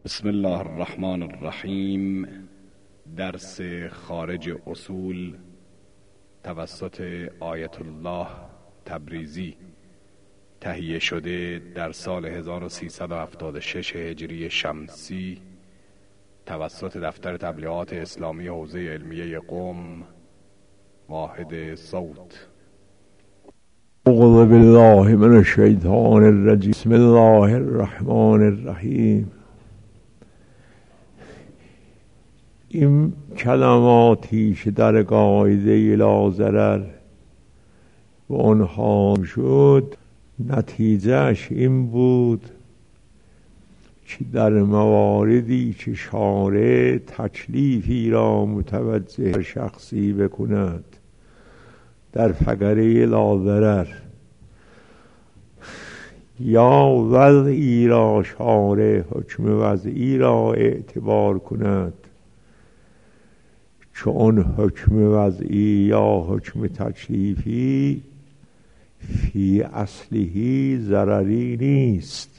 بسم الله الرحمن الرحیم. درس خارج اصول توسط آیت الله تبریزی تهیه شده در سال 1376 هجری شمسی توسط دفتر تبلیغات اسلامی حوزه علمیه قم، واحد صوت. اعوذ بالله من الشیطان الرجیم. بسم الله الرحمن الرحیم. این کلماتی که در قاعده لا ضرر و آنها شد، نتیجهش این بود که در مواردی که شارع تکلیفی را متوجه شخصی بکند در فقره لا ضرر، یا وضعی را شارع حکم وضعی را اعتبار کند، چون حکم وضعی یا حکم تکلیفی فی اصله ضرری نیست،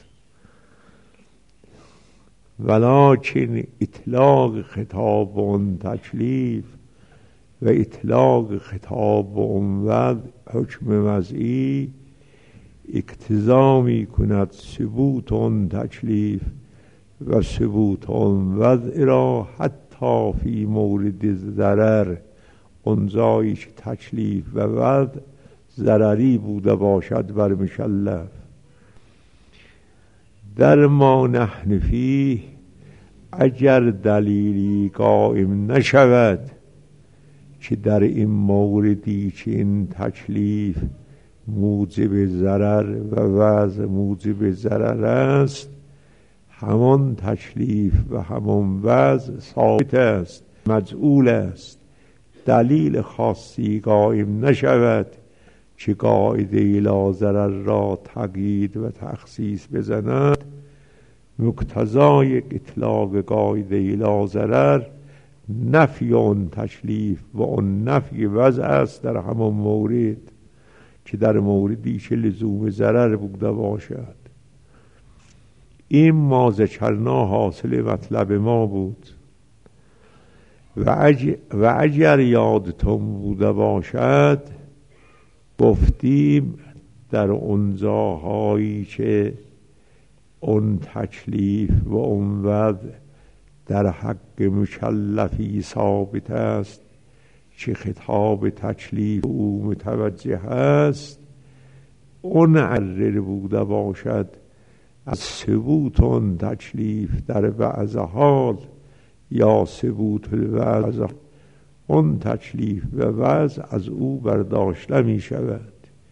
ولکن اطلاق خطاب اون تکلیف و اطلاق خطاب اون وضع حکم وضعی اقتضا می کند ثبوت اون تکلیف و ثبوت اون وضع را حتی فی مورد ضرر، اون جایی که تکلیف و وضع ضرری بوده باشد بر مکلف. در ما نحن فیه، اگر دلیلی قائم نشود که در این موردی که این تکلیف موجب ضرر و وضع موجب ضرر است، همان تکلیف و همان وضع ثابت است، مجعول است، دلیل خاصی قائم نشود که قاعده لا ضرر را تقیید و تخصیص بزند، مقتضای اطلاق قاعده لا ضرر نفی آن تکلیف و آن نفی وضع است در همان مورد که در موردی که لزوم ضرر بوده باشد. این ما ذکرنا حاصل مطلب ما بود و اگر یادتون بوده باشد، گفتیم در اون جاهایی که اون تکلیف و اون وضع در حق مکلفی ثابت است که خطاب تکلیف او متوجه است، اون عرر بوده باشد از ثبوت اون تکلیف در بعض حال یا ثبوت الوضع اون تکلیف و وضع از او برداشته می شود.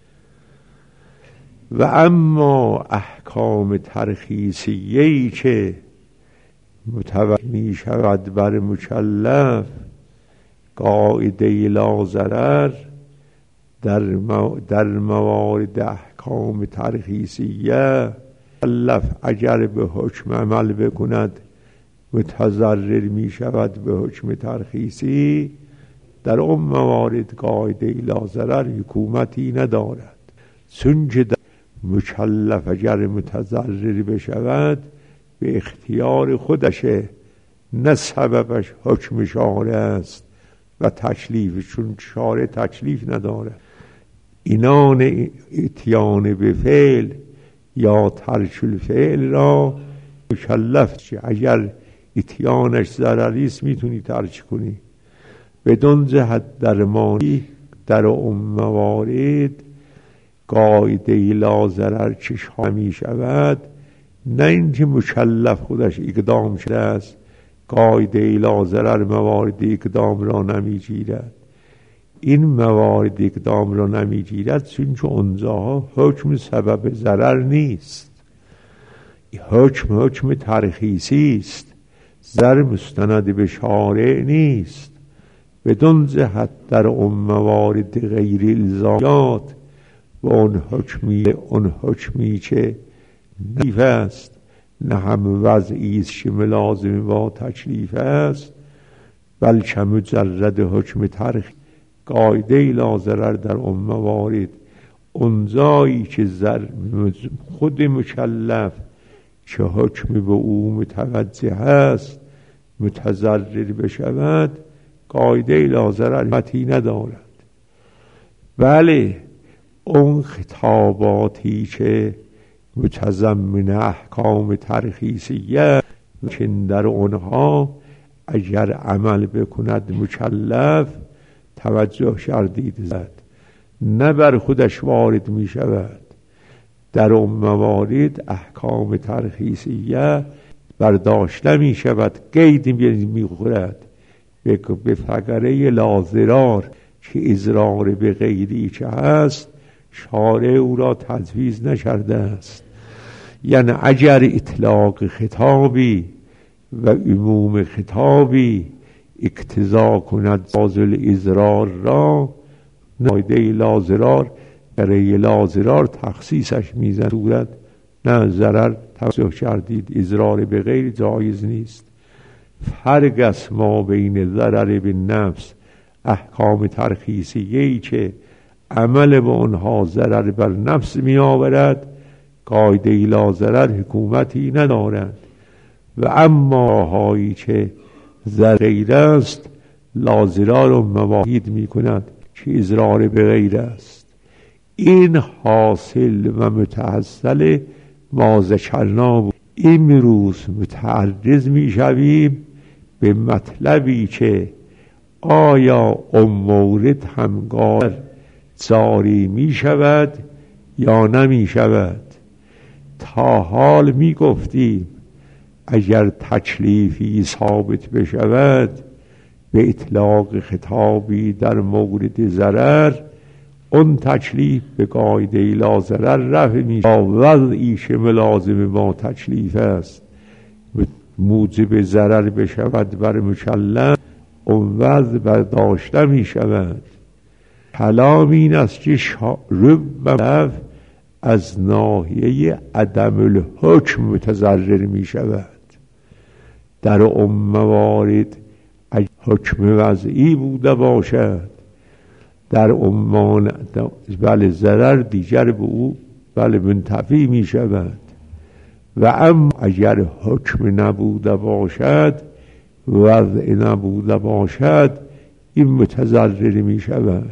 و اما احکام ترخیصیه‌ای که متوجه می شود بر مکلف، قاعده لا ضرر در موارد احکام ترخیصیه مکلف اگر به حکم عمل بکند متضرر می شود به حکم ترخیصی، در اون موارد قاعده لا ضرر حکومتی ندارد، چون که مکلف اگر متضرر بشود به اختیار خودشه، نه سببش حکم شارع است و تکلیف، چون شارع تکلیف ندارد. اینان اتیان به فعل یا ترک الفعل را مکلف چه، اگر اتیانش ضرری است میتونی ترک کنی. بدون جهت درمانی در اون موارد قاعده لا ضرر چشم می شود، نه اینکه مکلف خودش اقدام شده است، قاعده لا ضرر موارد اقدام را نمی گیرد. این موارد اقدام را نمی گیرد چون که اونجاها حکم سبب ضرر نیست، حکم ترخیصی است، ضرر مستند به شارع نیست. بدون جهت در اون موارد غیر الزامیات و اون حکمی که نیف است، نه هم وضعی است که ملازم با تکلیف است، بلکه مجرد حکم ترخیص. قاعده لا ضرر در اون موارد اون جایی که خود مکلف چه حکمی به او متوجه است متضرر بشود قاعده لا ضررتی ندارد. بله اون خطاباتی که متضمن احکام ترخیصیه که در اونها اگر عمل بکند مکلف توجه شدید زد نه بر خودش وارد می شود. در اون موارد احکام ترخیصیه برداشت نمی شود، قید می خورد به فقره لازرار که اضرار به غیری که هست شارع او را تجویز نشرده است. یعنی اگر اطلاق خطابی و عموم خطابی اقتضا کند بازل اضرار را قاعده لازرار برای لازرار تخصیصش میزن صورت نه ضرر توجه کردید اضرار به غیر جایز نیست. فرق است ما بین ضرر به نفس احکام ترخیصیه‌ای که عمل به آنها ضرر بر نفس می آورد قاعده لا ضرر حکومتی ندارد و اما هایی که ضرر است لا ضرر و مواهید می کند که اضرار به غیر است. این حاصل و متحصل ما ذکرنا بود. امروز متعرض می شویم به مطلبی که آیا اون مورد همگار جاری می شود یا نمی شود. تا حال می گفتیم اگر تکلیفی ثابت بشود به اطلاق خطابی در مورد ضرر اون تکلیف به قاعده لا ضرر رفع می شود. وضعی که ملازم با تکلیف است موجب ضرر بشود بر مکلف اون وضع برداشته می شود. کلام این است که رب از ناحیه عدم الحکم متضرر می شود. در اون موارد حکم وضعی بوده باشد در عنوان بله ضرر دیگر به او بله منتفی می شود و اما اگر حکم نبوده باشد وضع نبوده باشد این متضرر می شود.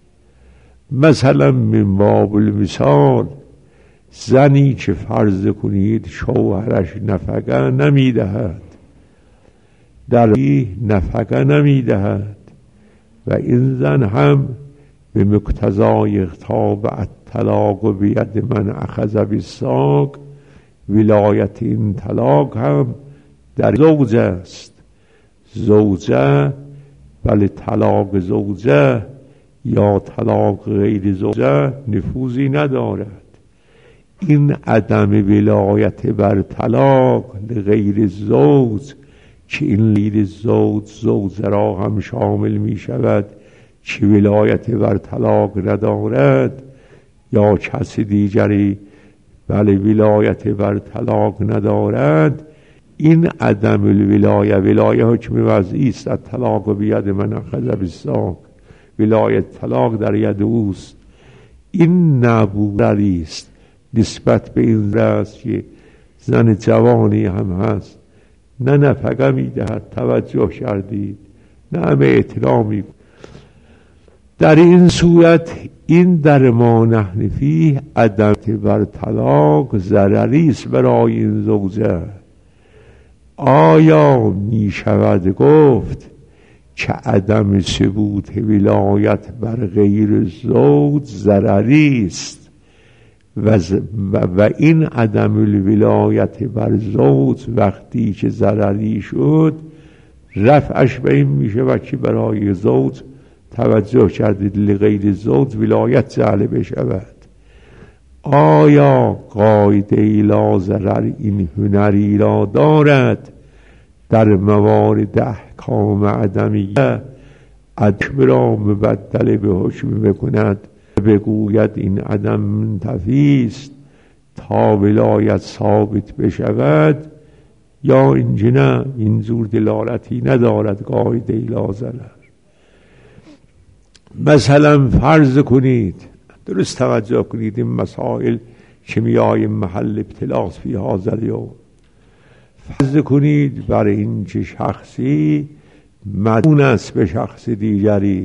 مثلا من باب المثال زنی که فرض کنید شوهرش نفقه نمی دهد در نفقه نمی دهد و این زن هم به مقتضای خطاب الطلاق بید من اخذ بالساق ولایت این طلاق هم در زوجه است. زوجه بله طلاق زوجه یا طلاق غیر زوجه نفوذی ندارد. این عدم ولایت بر طلاق غیر زوج که این غیر زوجه را هم شامل می شود که ولایت بر طلاق ندارد یا کسی دیگری بله ولایت بر طلاق ندارد. این عدم الولایه ولایه حکم وضعی است. الطلاق بید من اخذ بالساق ولایت طلاق در ید اوست. این نبودی است نسبت به این است که زن جوانی هم هست نه نفقه می دهد توجه کردید نه همه احترامی. در این صورت این در ما نحن فیه عدم بر طلاق ضرری است برای این زوجه. آیا می شود گفت که عدم ثبوت ولایت بر غیر زوج ضرری است و این عدم الولایت بر زوج وقتی که ضرری شد رفعش به این می شود که برای زوج توجه کردید لغیر زوج ولایت جعل بشود. آیا قاعده لا ضرر این هنری را دارد در موارد احکام عدمیه عدم را مبدل به حکم بکند بگوید این عدم منتفی است تا ولایت ثابت بشود یا اینجا نه اینجور دلالتی ندارد قاعده لا ضرر. مثلا فرض کنید درست توجه کنید این مسائل که میای محل ابتلاس فی هذا الیوم فرض کنید برای این چه شخصی مدیون است به شخص دیگری،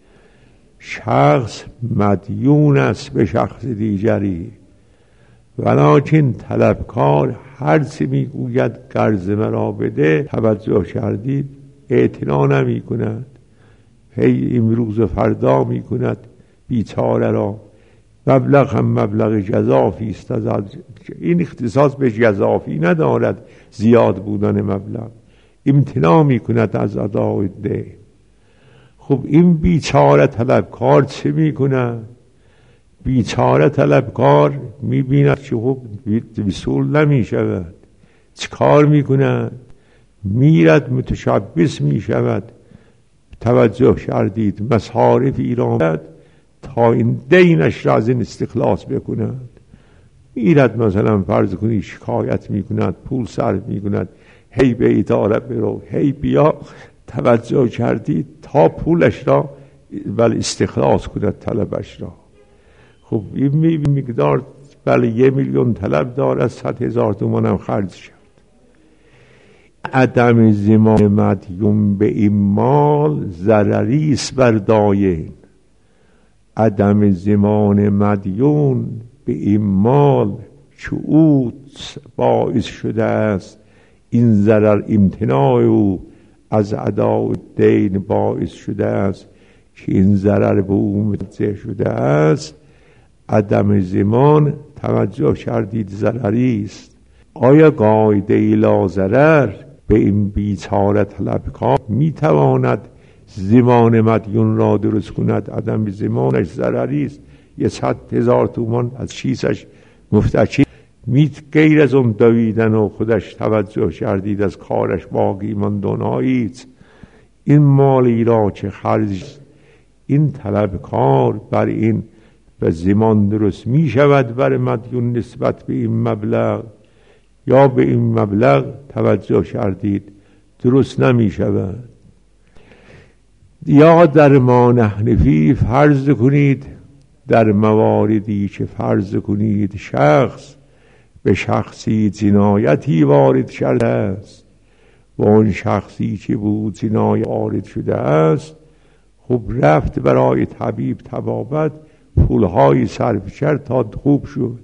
شخص مدیون است به شخص دیگری، ولکن طلبکار هر چه میگوید قرض مرا بده، توجه کردید اعتنا نمی کند، هی امروز و فردا می کند بیچاره را. مبلغ هم مبلغ جزافی است، این اختصاص به جزافی ندارد زیاد بودن مبلغ، امتناع می کند از ادای دین. خب این بیچاره طلبکار چه می کند؟ بیچاره طلبکار می بیند که خب وصول نمی شود، چه کار می کند؟ میرد متشبث می شود. توجه کردید مصارفی را تا این دینش را از این استخلاص بکند، میرد مثلا فرض کنی شکایت می کند، پول صرف می کند، هی به اداره برو، هی بیا. توجه کردید تا پولش را ولی استخلاص کند طلبش را. خب این مقدار بله 1 میلیون طلب دارد، 100,000 تومان هم خرج شد. عدم زمان مدیون به این مال ضرری است بر داین. عدم زمان مدیون به این مال که او باعث شده است این ضرر، امتناع او از ادای دین باعث شده است که این ضرر به او متوجه شده است. عدم زمان توجه کردید ضرری است. آیا قاعده لا ضرر به این بیچاره طلبکار میتواند زمان مدیون را درست کند؟ عدم زمانش ضرری است. 100,000 تومان از کیسش مفتچی غیر از اون دویدن و خودش توجه کردید از کارش باقی ماند و نایید. این مالی را که خرج این طلبکار بر این به زمان درست می شود بر مدیون نسبت به این مبلغ، یا به این مبلغ توجه کردید درست نمی شود. یا در ما نحنفی فرض کنید در مواردی که فرض کنید شخص به شخصی جنایتی وارد شده است و اون شخصی که بود جنایت وارد شده است، خب رفت برای طبیب طبابت، پولهای صرف کرد تا خوب شد.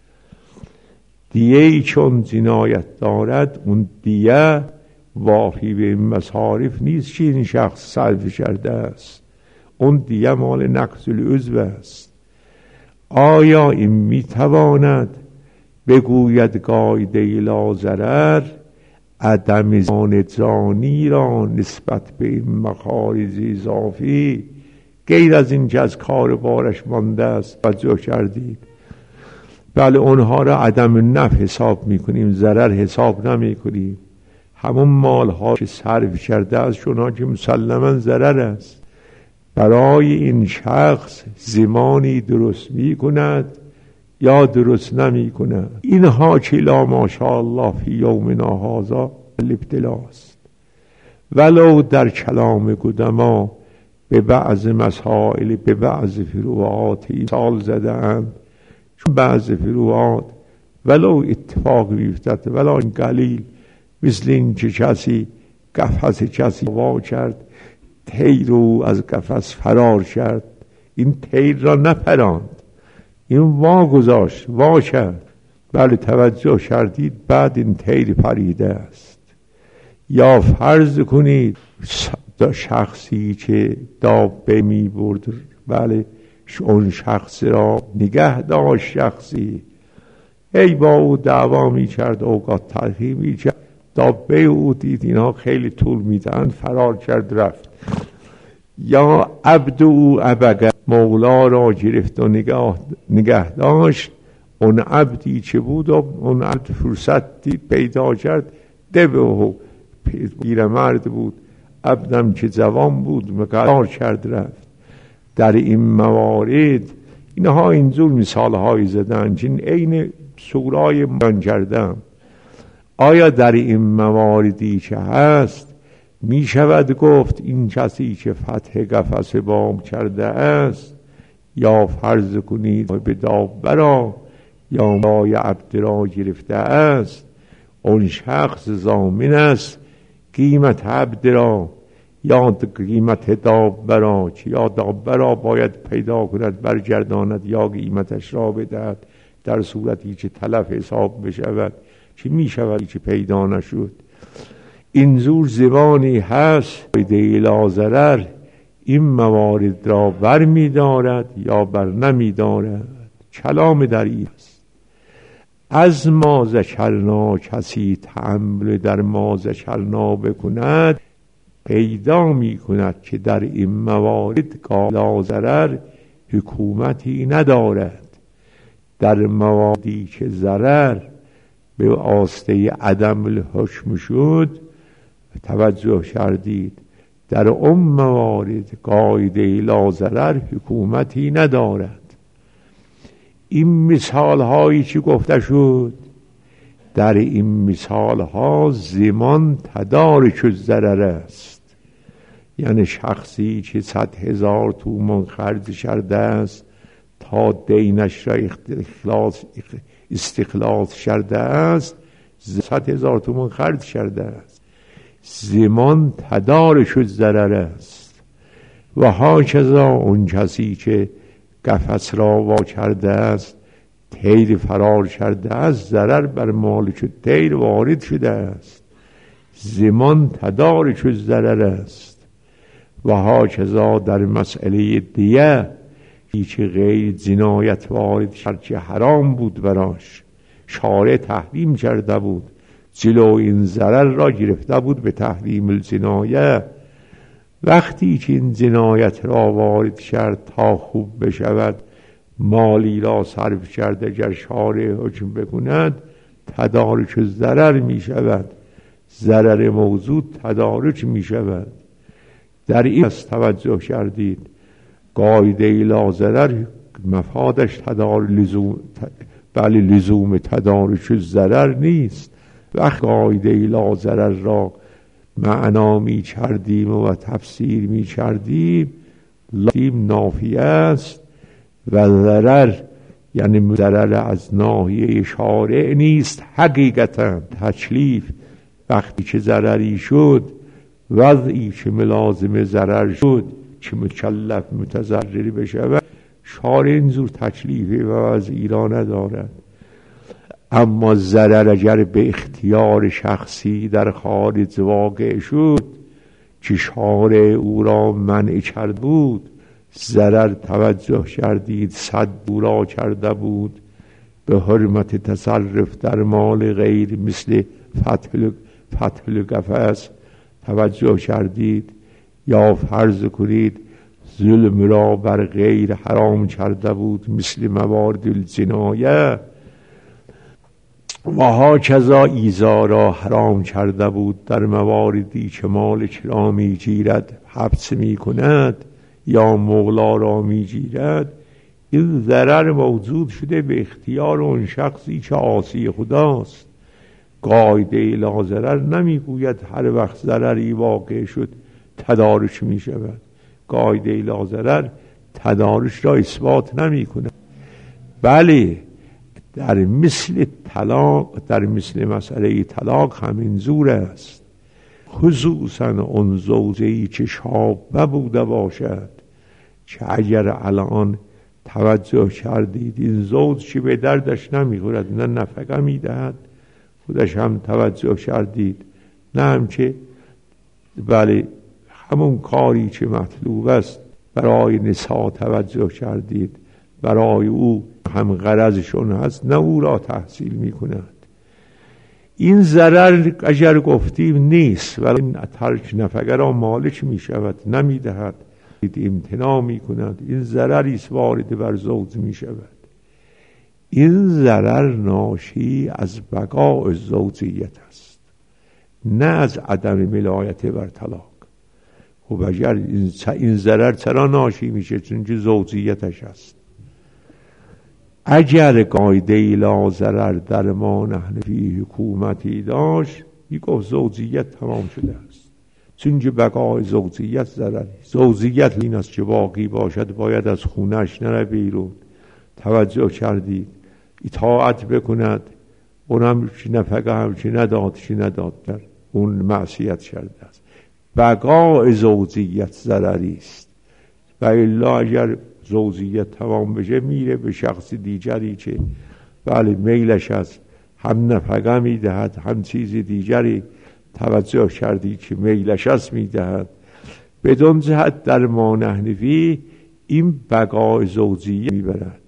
دیهی چون جنایت دارد اون دیه واقعی به این مصارف نیست که این شخص صرف کرده است، اون دیه مال نقض العضو است. آیا این میتواند بگوید قاعده لا ضرر عدم زمان جانی را نسبت به این مخارج اضافی غیر از این که از کار بارش مانده است توجه کردید؟ بله اونها را عدم نفع حساب میکنیم، ضرر حساب نمیکنیم. همون مالها که صرف کرده است شونها که مسلما ضرر است، برای این شخص زمانی درست میکند یا درست نمی کند. اینها که لا ماشاءالله فی یومنا هذا الابتلاست. ولو در کلام قدما به بعض مسائل به بعض فروعات مثال زدند، چون بعض فروعات ولو اتفاق بیفتد ولو این قلیل، مثل این که کسی قفس کسی وا کرد، طیر رو از قفس فرار کرد، این طیر را نپراند، این وا گذاشت، وا کرد، بله توجه کردید بعد این طیر پریده است. یا فرض کنید شخصی که دابه می برد، بله اون شخص را نگه داشت، شخصی ای با او دعوا می کرد، اوقات تلخی می کرد، دابه او دید اینا خیلی طول می دهند، فرار کرد رفت. یا عبد او ابگه مولا را گرفت و نگه داشت، اون عبدی چه بود و اون عبد فرصتی پیدا کرد دبه و پیرمرد بود، عبدم که جوان بود مقدار کرد رفت. در این موارد اینها اینجور مثال های زدن که این سورای بیان کردم. آیا در این مواردی که هست می شود گفت این کسی که فتح قفس بام کرده است، یا فرض کنید به دابه را یا مای عبد را گرفته است، اون شخص ضامن است قیمت عبد را یا قیمت دابه را، یا دابه را باید پیدا کند برگرداند یا قیمتش را بدهد، در صورتی که تلف حساب بشود. چه می شود که پیدا نشد؟ این زور زمانی هست قاعده لا ضرر این موارد را بر می دارد یا بر نمی دارد. کلام در این است: از ما ذکرنا کسی تأمل در ما ذکرنا بکند پیدا می کند که در این موارد لا ضرر حکومتی ندارد. در مواردی که ضرر به واسطه عدم الحکم شد توجه کردید، در اون موارد قاعده لا ضرر حکومتی ندارد. این مثال هایی که گفته شد، در این مثال ها زمان تدارک الضرر است. یعنی شخصی که 100,000 تومان خرج کرده است تا دینش را استخلاص کرده است، 100,000 تومان خرج کرده است. زمان تدارک الضرر است. و هاکذا اون کسی که قفس را وا کرده است، طیر فرار کرده است، ضرر بر مالک طیر وارد شده است. زمان تدارک الضرر است. و هاکذا در مسئله دیه هیچ غیر جنایت وارد شد که حرام بود براش، شارع تحریم کرده بود، جلو این ضرر را گرفته بود به تحریم الجنایه. وقتی که این جنایت را وارد کرد تا خوب بشود، مالی را صرف کرد، اگر شارع حکم بکند تدارک الضرر می شود، ضرر موجود تدارک می شود. در این است توجه کردید قاعده لا ضرر مفادش لزوم تدارک الضرر نیست. وقت قاعده لا ضرر را معنا می کردیم و تفسیر می کردیم، نافیه است و ضرر یعنی ضرر از ناحیه شارع نیست. حقیقتا تکلیف وقتی که ضرری شد، وضعی که ملازم ضرر شد که مکلف متضرر بشود، شارع اینجور تکلیفی و وضعی را ندارد. اما ضرر اگر به اختیار شخصی در خارج واقع شد که شارع او را منع کرد بود، ضرر توجه کردید صد را کرده بود به حرمت تصرف در مال غیر، مثل فتح القفس توجه کردید، یا فرض کنید ظلم را بر غیر حرام کرده بود مثل موارد الجنایه. و هاکذا ایذا را حرام کرده بود در مواردی که مالک را می گیرد حبس می کند یا مولا را می گیرد. این ضرر موجود شده به اختیار اون شخصی که عاصی خداست. قاعده لا ضرر نمی گوید هر وقت ضرری واقع شد تدارک می شود. قاعده لا ضرر تدارک را اثبات نمی کند. بله در مثل طلاق، در مثل مسئله طلاق همین زور است. خصوصا اون زوجه‌ای که شابه بوده باشد که اگر الان توجه کردید این زوج که به دردش نمیخورد، نه نفقه میدهد، خودش هم توجه کردید، نه هم که بله همون کاری که مطلوب است برای نساء توجه کردید، برای او هم غرضشون هست، نه او را تحصیل می کند. این ضرر اگر گفتیم نیست، ولی این ترک نفقه را مالک می شود، نمی دهد، امتناع می کند. این ضرری است وارد بر زوج می شود. این ضرر ناشی از بقاء زوجیت است، نه از عدم ملایت بر طلاق. خب اگر این ضرر چرا ناشی میشه؟ چون که زوجیتش است. اگر قاعده لا ضرر در ما نحن فی حکومتی داشت، میگفت زوجیت تمام شده است، چون که بقای زوجیت ضرری. زوجیت این است که باقی باشد، باید از خونش نره بیرون، توجه کردید، اطاعت بکند، اونم نفقه همچی نداد در اون معصیت کرده است. بقای زوجیت ضرری است و الا اگر زوجیت تمام بشه میره به شخص دیگری که بله میلش است، هم نفقه میدهد هم چیز دیگری توجه کردی که میلش است میدهد. بدون جهت در ما نحنفی این بقای زوجیت میبرد،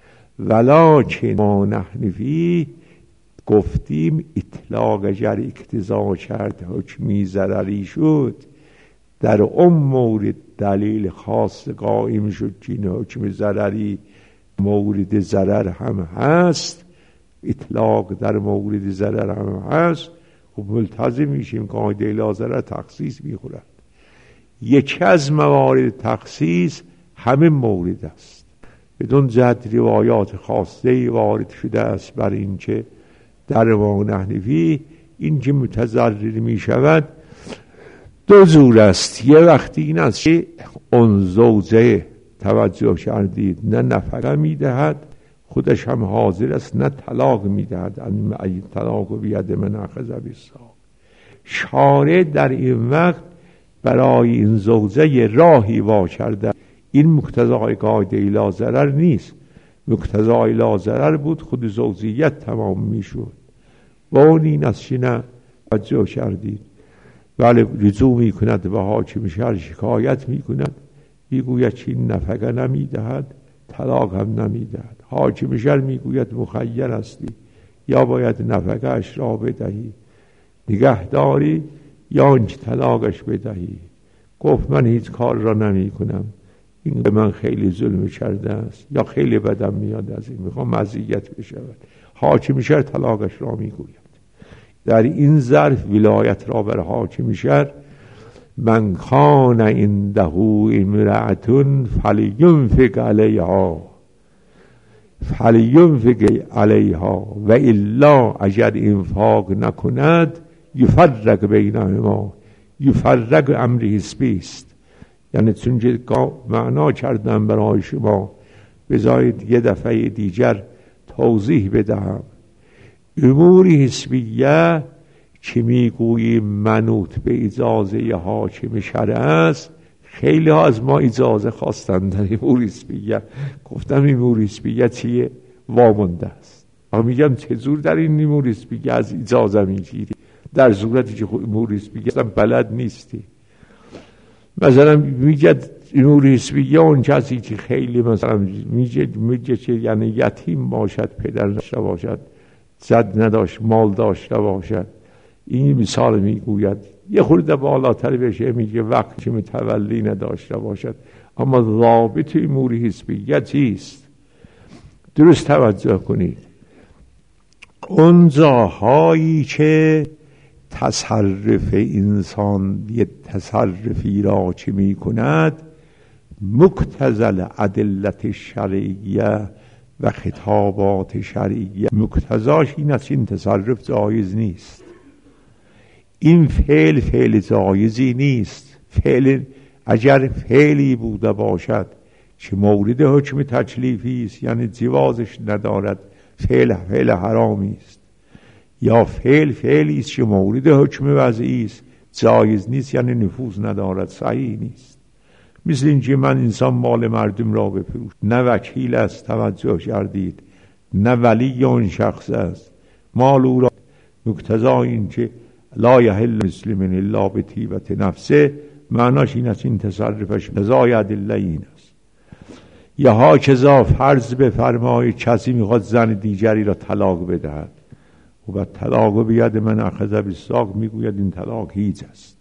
ولکن ما نحنفی گفتیم اطلاق اگر اقتضا کرد حکمی ضرری شد، در اون مورد دلیل خاص قائم شد که این حکم ضرری مورد ضرر هم هست، اطلاق در مورد ضرر هم هست، خب ملتزم میشیم قاعده لا ضرر تخصیص میخورد. یکی از موارد تخصیص همین مورد است. بدون جهت روایات خاصه وارد شده است بر این که در ما نحنفی این که متضرر می شود دو جور است. یه وقتی این است که اون زوجه توجه کردید نه نفقه می دهد، خودش هم حاضر است، نه طلاق می دهد، ای طلاق بید من اخذ بالساق. شارع در این وقت برای این زوجه راهی وا کرده. این مقتضای قاعده لا ضرر نیست، مقتضای لا ضرر بود خود زوجیت تمام می شد. و اون این است که نه توجه کردید ولی رجوع می کند و حاکم شهر شکایت می کند، میگوید که این نفقه نمی دهد، طلاق هم نمی دهد. حاکم شهر میگوید مخیر هستی، یا باید نفقه اش را بدهی نگهداری یا اینکه طلاقش بدهی. گفت من هیچ کار را نمی کنم، این به من خیلی ظلم کرده است یا خیلی بدم میاد از این، میخوام مزیت بشود. حاکم شهر طلاقش را میگوید. در این ظرف ولایت را بر حاکم شهر من کان عنده امرأة فلینفق علیها و الا اگر انفاق نکند یفرق بینهما. یفرق امر حسبی است، یعنی چون که معنا کردم برای شما بذارید یه دفعه دیگر توضیح بدهم. امور حسبیه که میگوییم منوط به اجازه حاکم شرع است، خیلی ها از ما اجازه خواستن در امور حسبیه. گفتم امور حسبیه چیه؟ وامونده است. میگم چجور در این امور حسبیه از اجازه میگیری در صورتی که امور حسبیه اصلا بلد نیستی؟ مثلا میگه امور حسبیه اون کسی که خیلی مثلا میگه که یعنی یتیم باشد، پدر داشته باشد، زد نداشت، مال داشته باشد. این مثال میگوید. یه خورده بالاتر بشه میگه وقت که متولی نداشته باشد. اما ضابط امور حسبیه چیست؟ درست توجه کنید. اون جاهایی که تصرف انسان یه تصرفی را چه می کند مقتضل ادلت شرعیه و خطابات شرعیه، مقتضاش این است این تصرف جایز نیست، این فعل جایزی نیست. فعل اگر فعلی بوده باشد که مورد حکم تکلیفی است، یعنی جوازش ندارد، فعل حرامی است، یا فعلی است که مورد حکم وضعی است جایز نیست، یعنی نفوذ ندارد، صحیح نیست. مثل اینکه من انسان مال مردم را بفروش، نه وکیل است، توجه کردید، نه ولی اون شخص است، مال او را مقتضا این که لا یحل مسلم الا بطیبة نفسه، معناش این است این تصرفش قضای ادله این است. یا ها کذا فرض بفرمایید کسی میخواد زن دیگری را طلاق بدهد و بعد طلاق بید من اخذ بالساق، میگوید این طلاق هیچ است.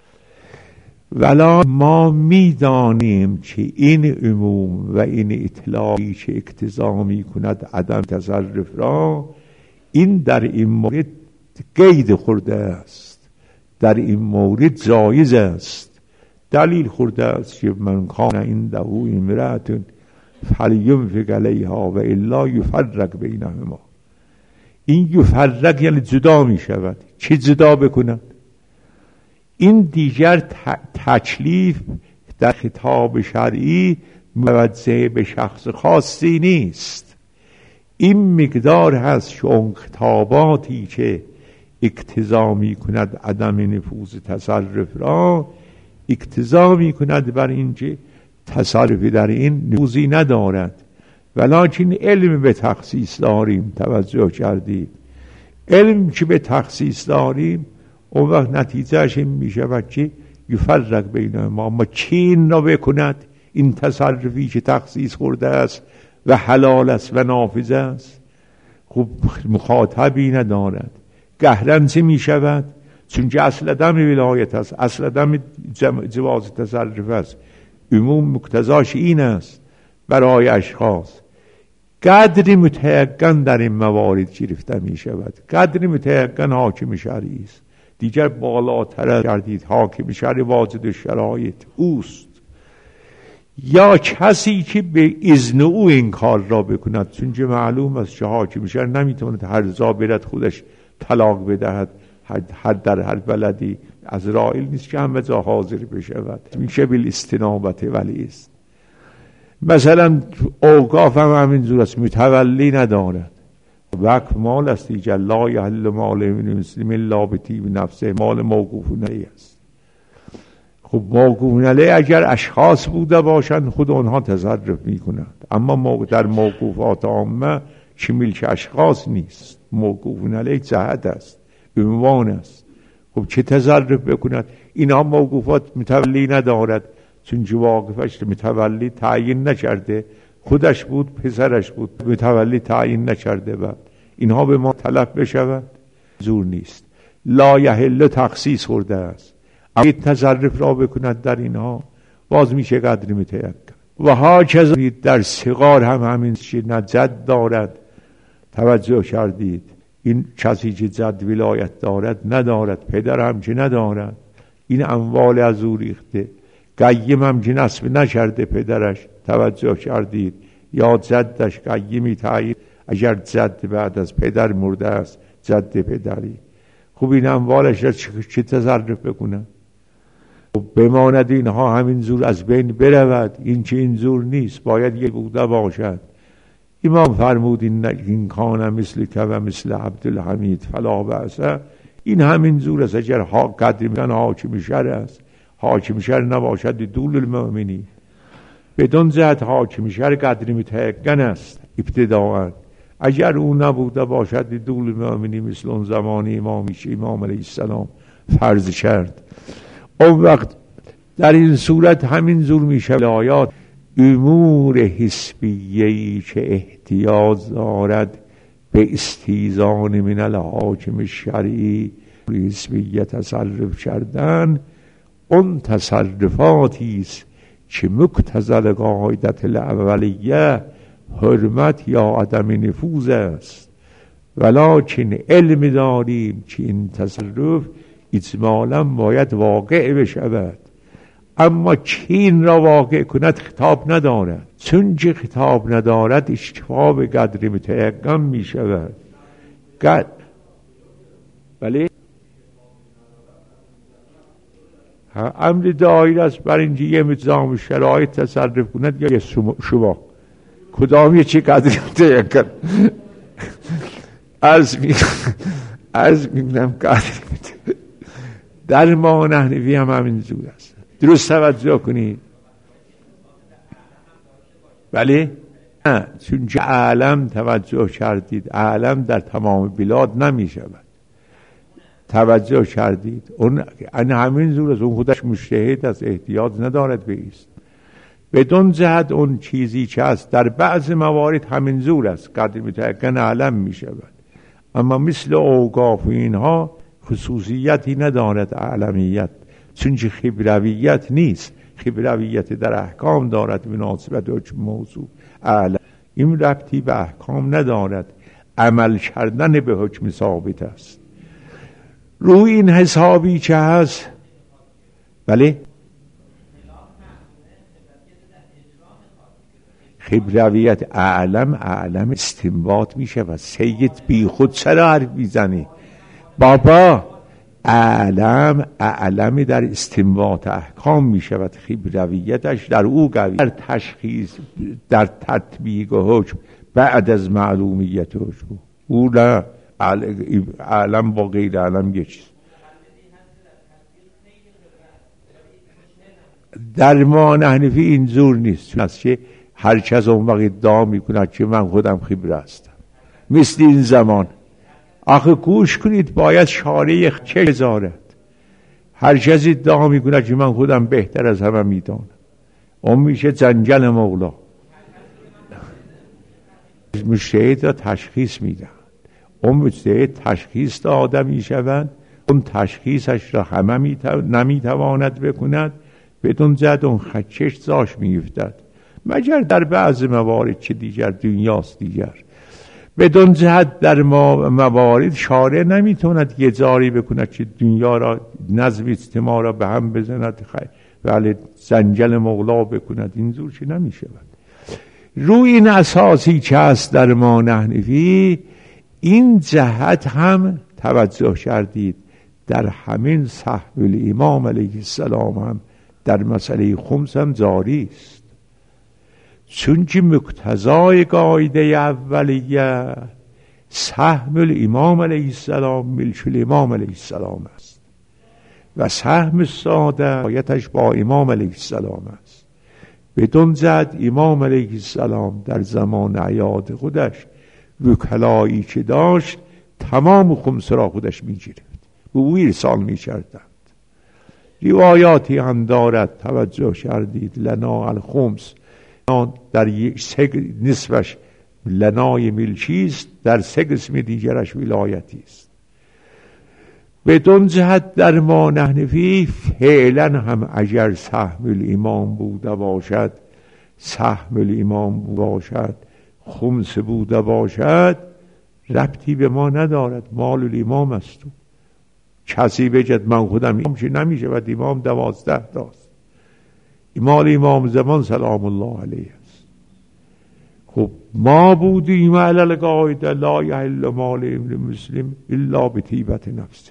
ولی ما میدانیم که این عموم و این اطلاعی که اقتضا میکند عدم تصرف را، این در این مورد قید خورده است، در این مورد جایز است. دلیل خورده است که من کان عنده امرأة فلینفق علیها و الا یفرق بینهما. این یفرق یعنی جدا می شود. چه جدا بکند؟ این دیگر تکلیف در خطاب شرعی موجه به شخص خاصی نیست. این مقدار هست چون خطاباتی که اقتضا می کند عدم نفوذ تصرف را، اقتضا می کند بر اینکه تصرف در این نفوذی ندارد. ولکن علم به تخصیص داریم، توجه کردید، علم که به تخصیص داریم اون وقت نتیجهش این می شود که یفرق بین ما، اما چین را بکند این تصرفی که تخصیص خورده است و حلال است و نافذ است. خب مخاطبی ندارد. قهرن چه می شود؟ چون که اصل عدم ولایت است، اصل عدم جواز تصرف است. عموم مقتضاش این است برای اشخاص. قدر متیقن در این موارد گرفته می شود. قدر متیقن حاکم شرعی است. دیگر بالاتر کردید حاکم شرع واجد شرایط اوست، یا کسی که به اذن او این کار را بکند. چون که معلوم است که حاکم شرع نمیتواند هر جا برد خودش طلاق بدهد، در هر بلدی عزرائیل نیست که همه جا حاضر بشود. میشه بالاستنابت ولی است. مثلا اوقاف هم همینجور است، متولی ندارد، وقف مال است دیگر. لا یحل مال مسلم الا بطیب نفسه، مال موقوف علیه است. خب موقوف علیه اگر اشخاص بوده باشند خود آنها تصرف میکنند، اما در موقوفات عامه که ملک اشخاص نیست، موقوف علیه جهت است، عنوان است. خب چه تصرف بکند؟ اینها موقوفات متولی ندارد، چون که واقفش متولی تعیین نکرده، خودش بود پسرش بود، متولی تعیین نکرده و اینها به ما طلب بشود زور نیست. لا یحل تخصیص خورده است، اگه تصرف را بکند در اینها باز میشه قدری متیقن. و هاکذا در صغار هم همین چیز جد دارد. توجه کردید این کسی که جد ولایت دارد ندارد، پدر هم که ندارد، این اموال از او ریخته، قیم هم که نصب نکرده پدرش. توجه کردید یا جدش قیمی تعیین، اگر جد بعد از پدر مرده است جد پدری، خب این اموالش را چه تصرف بکنه؟ خب بماند اینها همین زور از بین برود. این که این زور نیست، باید یه بوده باشد. امام فرمود این کان مثل که و مثل عبدالحمید فلا بأس. این همین زور است. اگر قدر میگن حاکم شرع است، حاکم شرع نباشد دول المؤمنین. بدون جهت حاکم شرع قدر متیقن است ابتداء. اگر او نبوده باشد دول المؤمنین، مثل اون زمان امام علیه السلام فرض کرد، اون وقت در این صورت همین زور میشه. آیات امور حسبیه‌ای که احتیاج دارد به استیزان من الحاکم شرعی، حسبیه تصرف کردن، اون تصرفاتی است که مقتضی قاعدت الاولیه حرمت یا عدم نفوذ است. ولکن علم داریم که این تصرف اجمالا باید واقع بشود، اما چین را واقع کند خطاب ندارد. چون که خطاب ندارد اشتفا به قدر متیقن می شود. بله امر دایر است بر اینکه یه نظام شرایط تصرف کند یا یه شما کدامی چه قدر متیقن از میگم قدر متیقن. در ما نحنفی هم همین زور است. درست توجه کنید. بله نه، چون که عالم توجه کردید عالم در تمام بلاد نمی شود. توجه کردید اون همین زور است. اون خودش مجتهد از احتیاط ندارد به ایست. بدون جهت اون چیزی که است در بعض موارد همین زور است، قدر متیقن عالم می شود. اما مثل اوقاف و اینها خصوصیتی ندارد عالمیت، چون که خبرویت نیست. خبرویت در احکام دارد مناسبت حکم موضوع. عالم این ربطی به احکام ندارد، عمل کردن به حکم ثابت است. روی این حسابی که هست بله خبرویت اعلم استنباط می شود. سید بی خود چرا حرف میزنی بابا؟ اعلم در استنباط احکام می شود. خبرویتش در او قوی، در تشخیص در تطبیق حکم بعد از معلومیت او نه علم با غیر علم یه چیز. در ما حنفی اینجور نیست، چون از که هر کس اون وقت ادعا میکند که من خودم خبره هستم. مثل این زمان آخه گوش کنید، باید شارع چه بذارد. هر کس ادعا میکند که من خودم بهتر از همه میدانم، اون میشه زنجل مولا. مجتهد را تشخیص میدن، اون مجتهد تشخیص داده میشوند، اون تشخیصش را همه نمیتواند بکند، بدون زد اون خدشش زاش میفتد، مگر در بعض موارد چه دیگر دنیاست دیگر. بدون جهت در موارد شارع نمیتوند یه جاری بکند که دنیا را نظم اجتماع را به هم بزند ولی زنجل مولا بکند، اینجور چه نمیشود. روی این اساسی که هست در ما حنفی، این جهت هم توجه کردید در همین صحب الامام علیه السلام هم در مسئله خمس هم جاری است، چون که مقتضای قاعده اولیه سهم الامام علیه السلام ملک الامام علیه السلام است و سهم ساده آیتش با امام علیه السلام است. بدون زد امام علیه السلام در زمان عیاد خودش وکلایی که داشت تمام خمس را خودش می گرفت، به او ارسال می کردند. روایاتی هم دارد توجه کردید لنا الخمس در نصفش لنای ملکی است، در 3 قسم دیگرش ولایتی است. بدون جهت در ما حنفی فعلا هم اگر سهم الامام بوده باشد، سهم الامام باشد، خمس بوده باشد، ربطی به ما ندارد، مال الامام است. کسی بجد من خودم امام چه نمیشه و امام 12 تاست، مال امام زمان سلام الله علیه است. خب ما بودیم علی القاعده لا یحل مال ابن مسلم الا بطیبت نفسه،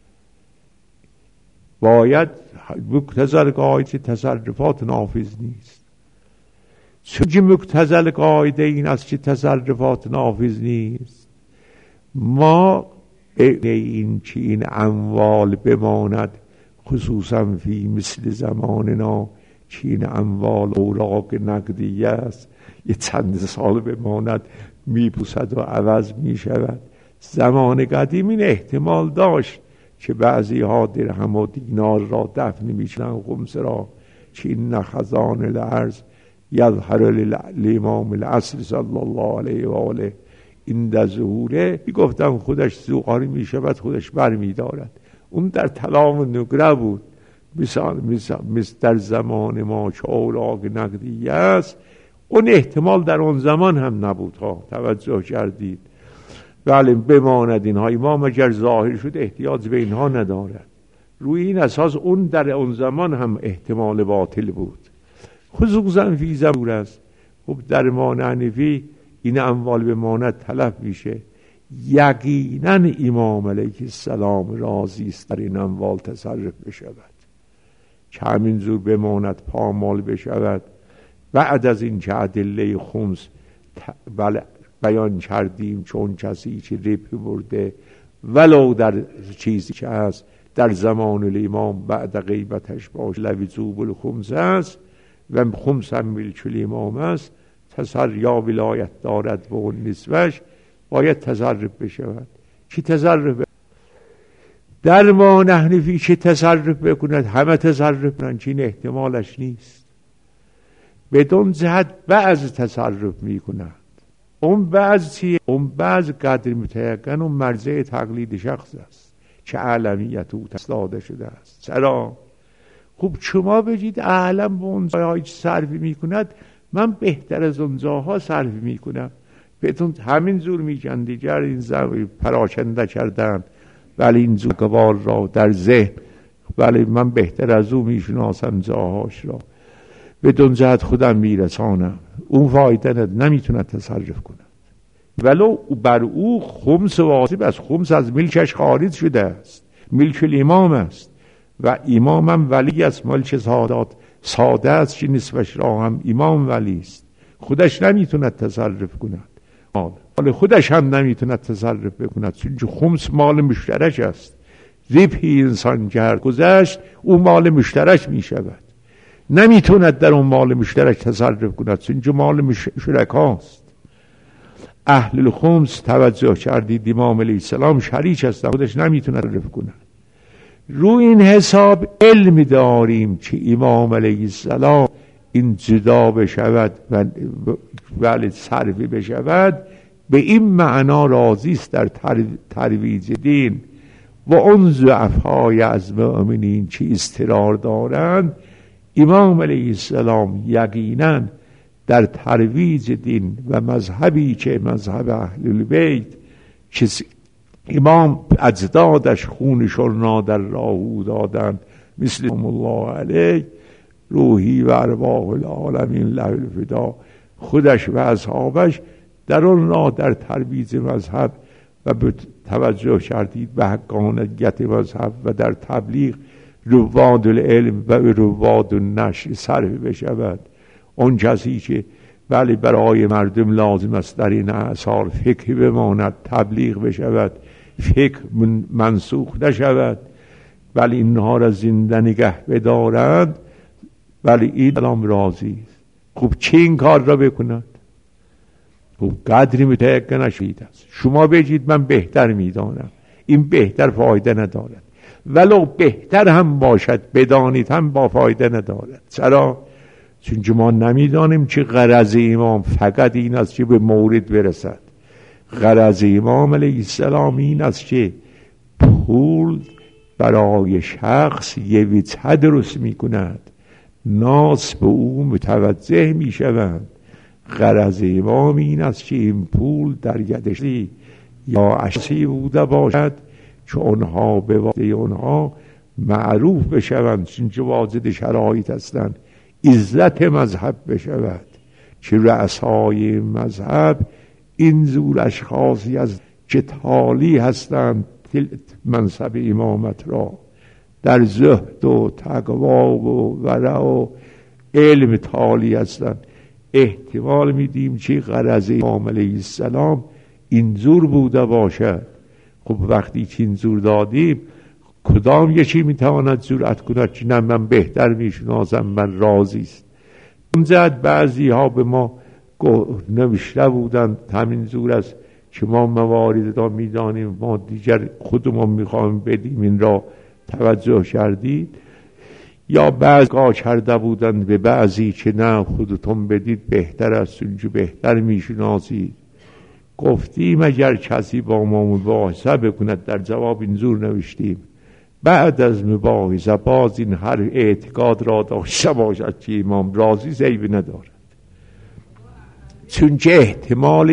باید مقتضی قاعده تصرفات نافذ نیست. چون که مقتضی قاعده این است که تصرفات نافذ نیست، ما این که این اموال بماند، خصوصا فی مثل زماننا که این اموال اوراق نقدیه است، یه چند سال بماند میپوسد و عوض میشود. زمان قدیم این احتمال داشت که بعضی ها درهم و دینار را دفن میشنن، خمس را که این خزان الارض یظهر للامام الاصل صلی الله علیه و آله این در ظهوره، میگفتن خودش زواری میشود، خودش بر میدارد. اون در طلا و نقره بود. مثل در زمان ما که اوراق نقدیه است، اون احتمال در اون زمان هم نبود ها، توجه کردید. ولی بماند اینها، امام اگر ظاهر شد احتیاج به اینها ندارد. روی این اساس اون در اون زمان هم احتمال باطل بود، خصوصا فی زبور است. خب در ما حنفی این اموال بماند تلف میشه، یقینا امام علیه السلام راضی است در این اموال تصرف بشود، که همینجور بماند پامال بشود. بعد از این که ادله خمس بیان کردیم، چون کسی که ربح برده ولو در چیزی که هست در زمان الامام بعد غیبتش باش لوجوب الخمس است و خمس هم ملک الامام است، یا ولایت دارد به اون نسبش، باید تصرف بشود. کی تصرف در ما حنفی که تصرف بکند؟ همه تصرف کنند، که این احتمالش نیست. بدون جهت بعض تصرف میکنند. اون بعض چیه؟ اون بعض قدر متیقن و مرجع تقلید شخص است که اعلمیت او داده شده است. چرا؟ خب شما بگید اعلم به اون جاهایی صرف میکند، من بهتر از اون جاها صرف میکنم. بهتون همین زور میگن دیگر این زمین پراکنده کردن، ولی این زوگوار را در ذهن، ولی من بهتر از او میشناسم جاهاش را، بدون جهت خودم میرسانم. اون فایده نمیتونه تصرف کنه، ولو بر او خمس واجب است. خمس از ملکش خارج شده است، ملک الامام است و امام هم ولی است، ملک ساده است که نصفش را هم امام ولی است، خودش نمیتونه تصرف کند. مال خودش هم نمیتونه تصرف بکند، چون خمس مال مشترک است. ربحی انسان کرد گذشت، او مال مشترک میشود، نمیتوند در اون مال مشترک تصرف کند، چون مال شرکاست. اهل الخمس توجه کردید امام علیه السلام شریک است، خودش نمیتونه تصرف کند. رو این حساب علم داریم که امام علیه السلام این جدا بشود و ولی صرفی بشود، به این معنا راضی است در ترویج دین و اون ضعفای از مؤمنین که اضطرار دارند. امام علیه السلام یقینا در ترویج دین و مذهبی که مذهب اهل البیت که امام اجدادش خونشون را در راه او دادند، مثل الله علیه روحی و ارواح العالمین له الفدا، خودش و اصحابش در اون راه در ترویج مذهب و به توجه کردید به حقانیت مذهب و در تبلیغ رواد العلم و رواد النشر صرف بشود. اون کسی که ولی برای مردم لازم است در این اعصار فقه بماند، تبلیغ بشود، فقه منسوخ نشود، ولی اینها را زنده نگه بدارند، ولی این الان راضی است. خب چه این کار را بکند؟ خب قدری متیقن نشید است. شما بگید من بهتر میدانم، این بهتر فایده ندارد، ولو بهتر هم باشد بدانید هم با فایده ندارد. چرا؟ چون ما نمیدانیم که غرض امام فقط این است که به مورد برسد. غرض امام علیه السلام این است که پول برای شخص یه وجه درست می کند، ناس به او متوجه می شوند. غرض امام این است که این پول در یدشی یا اشی بوده باشد که اونها به واسطه اونها معروف بشوند، چون واجد شرایط هستند، عزت مذهب بشود که رؤسای مذهب این زور اشخاصی از که تالی هستند منصب امامت را، در زهد و تقوا و ورع و علم تالی هستند. احتمال میدیم که غرض امام علیه السلام این زور بوده باشد. خب وقتی که این زور دادیم، کدام یکی میتواند جرأت کند که نه من بهتر میشناسم، من راضی است؟ اونجا بعضی ها به ما نوشته بودند همین زور است که ما موارد را میدانیم، ما دیگر خودمون میخوایم بدیم، این را توجه کردید؟ یا بعض کار کرده بودند به بعضی که نه خودتون بدید بهتر است، چون بهتر میشناسید. گفتیم اگر کسی با ما مباحثه بکند، در جواب این زور نوشتیم بعد از مباحثه باز این هر اعتقاد را داشته باشد که امام راضی عیبی ندارد، چون که احتمال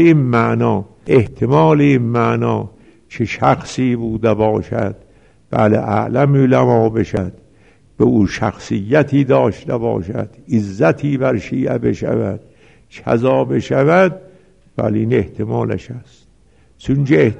این معنا که شخصی بوده باشد، بله اعلم علما بشد، به او شخصیتی داشته باشد، عزتی بر شیعه بشود، کذا بشود، ولی این احتمالش است. چون که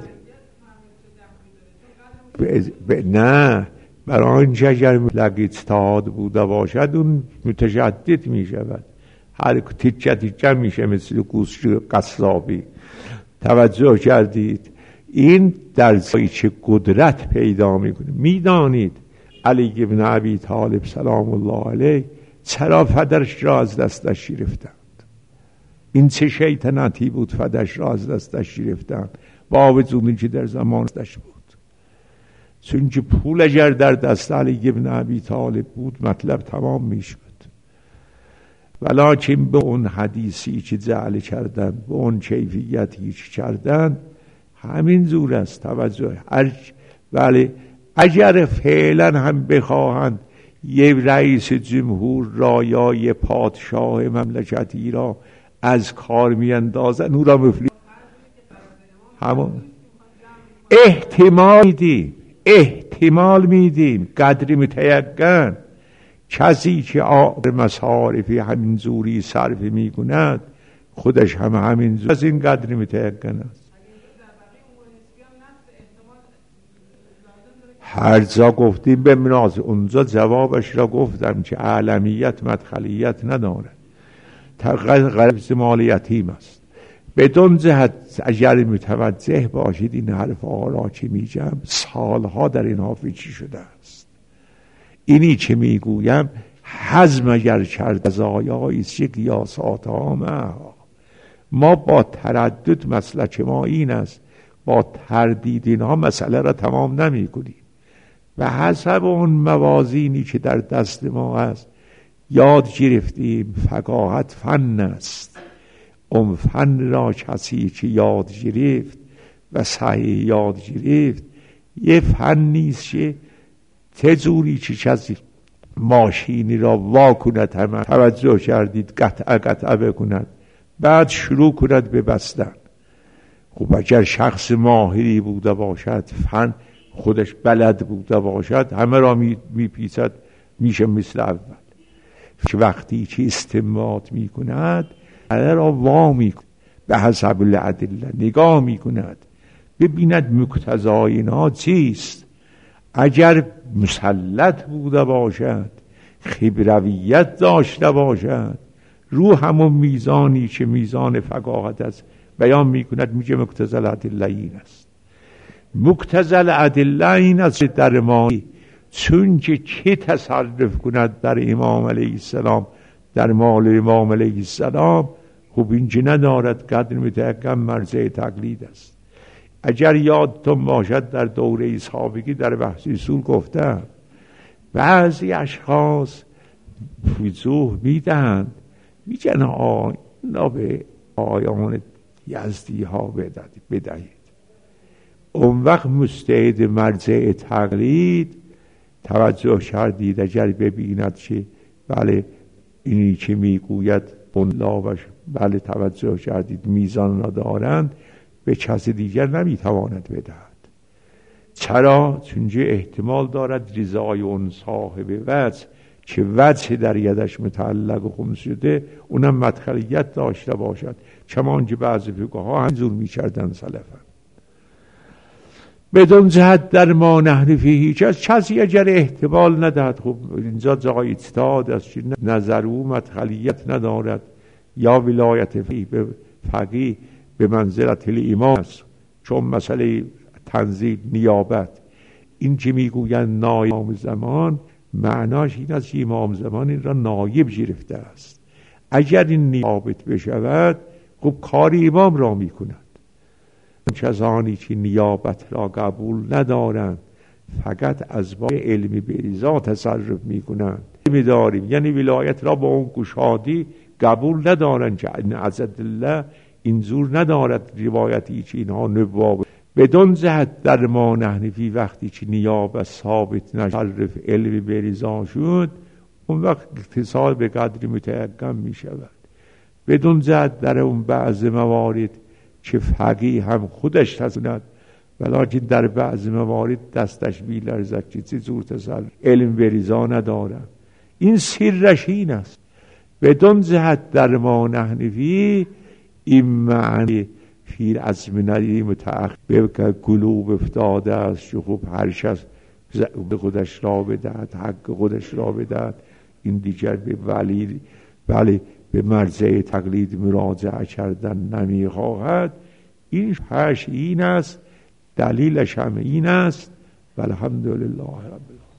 نه برای اینکه اگر مطلق اجتهاد بوده باشد اون متشدد می شود، هر تیکه میشه مثل گوشت قصابی. توجه کردید؟ این در جایی که قدرت پیدا میکنه. میدانید علی ابن ابی طالب سلام الله علیه چرا فدرش را از دستش گرفتند؟ این چه شیطنتی بود فدرش را از دستش گرفتند با وجودی که در زمان دستش بود؟ چون که پول اگر در دست علی ابن ابی طالب بود مطلب تمام میشد. ولکن به اون حدیثی که جعل کردن، به اون کیفیتی که کردن، همین زور است. توجه. ولی اگر فعلا هم بخواهند یه رئیس جمهور را یا یه پادشاه مملکتی را از کار میاندازن، او را مفلس همون احتمال میدیم قدری متیقن. کسی که مصارفی همین زوری صرف میکند خودش هم همین زور از این قدری متیقن است. هر جا گفتیم به مناز اونجا جوابش را گفتم که عالمیت مدخلیت ندارد، غرض مال یتیم است. بدون جهت اگر متوجه باشید این حرف را که میگم سالها در این حافظی شده است. اینی که میگویم حزم اگر کرد از آیای قیاسات ما با تردد مسلک ما این است، با تردید اینها مسئله را تمام نمی کنیم و حسب اون موازینی که در دست ما است یاد گرفتیم. فقاهت فن است، اون فن را کسی که یاد گرفت و صحیح یاد گرفت یه فن نیست که تجوری که کسی ماشینی را وا کند، همه توجه کردید قطعه بکند بعد شروع کند به بستن. خب اگر شخص ماهری بوده باشد، فن خودش بلد بوده باشد، همه را میپیسد میشه مثل اول. که وقتی که استنباط میکند همه را وا میکند، به حسب الادله نگاه میکند ببیند مقتضای اینها چیست. اگر مسلط بوده باشد، خبرویت داشته باشد، رو همون میزانی که میزان فقاهت است بیان میکند، میگه مقتضی الادله این است. مقتضی الادله این است در ما، چون که تصرف کند در امام علیه السلام، در مال امام علیه السلام، خب این که ندارد قدر متحکم مرجع تقلید است. اگر یادتون باشد در دوره سابقی در بحث اصول گفتم بعضی اشخاص وضوح میدهند، میگن اینا به آیان یزدی ها بدهید. اون وقت مستعد مرجع تقلید توجه کردید اگر ببیند که بله اینی که میگوید بنلابش بله توجه کردید میزان را دارند، به کسی دیگر نمیتواند بدهد. چرا؟ چون احتمال دارد رضای اون صاحب وجه که وجه در یدش متعلق و خمس شده اونم مدخلیت داشته باشد، چمان که بعضی فقها همینجور میکردن سلفا. بدون جهت در ما نحن فیه کسی اگر احتمال ندهد، خب اینجا جای اجتهاد است که نظر او مدخلیت ندارد یا ولایت فیه به فقیه به منزلت الامام است، چون مسئله تنزیل نیابت این که میگویند نایب امام زمان معناش این است که امام زمان این را نایب گرفته است. اگر این نیابت بشود خب کار امام را میکند. کسانی که نیابت را قبول ندارند فقط از باب علم بریزا تصرف میکنند میداریم، یعنی ولایت را با اون گشادی قبول ندارند که عزدالله اینجور ندارد روایتی که اینها نبوه. بدون جهت در ما نحن فی وقتی که نیابت ثابت نشرف علم بریزا شد اون وقت اتصال به قدر متحکم می شود. بدون جهت در اون بعض موارد که فقیه هم خودش تسند ولیکن در بعض موارد دستش بیلرزد که چه زور تصرف علم بریزا ندارد. این سرش این است. بدون جهت در ما نحن فی این معنی فیر عزم ندیم متأخر به قلوب افتاده است که خب هر شخص به خودش را بدهد، حق خودش را بدهد، این دیگر به ولی به مرجع تقلید مراجعه کردن نمیخواهد. این این است، دلیلش هم این است. والحمدلله رب العالمین.